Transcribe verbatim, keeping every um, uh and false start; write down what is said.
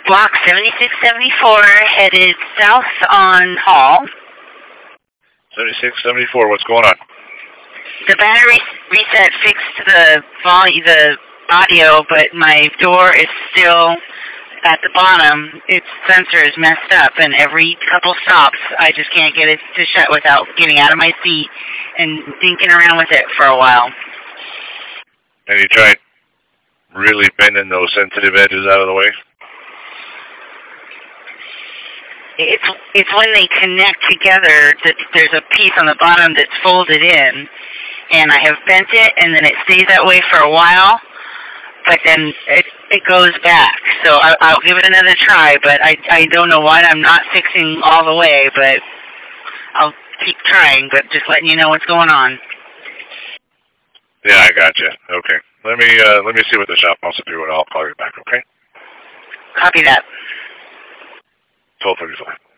Block seventy-six seventy-four, headed south on Hall. seventy-six seventy-four, what's going on? The battery reset fixed the volume, the audio, but my door is still at the bottom. Its sensor is messed up, and every couple stops, I just can't get it to shut without getting out of my seat and dinking around with it for a while. And you tried really bending those sensitive edges out of the way? It's it's when they connect together that there's a piece on the bottom that's folded in, and I have bent it, and then it stays that way for a while, but then it it goes back. So I, I'll give it another try, but I I don't know why I'm not fixing all the way, but I'll keep trying, but just letting you know what's going on. Yeah, I got you. Okay. Let me uh, let me see what the shop wants to do, and I'll call you back, okay? Copy that. twelve thirty-five.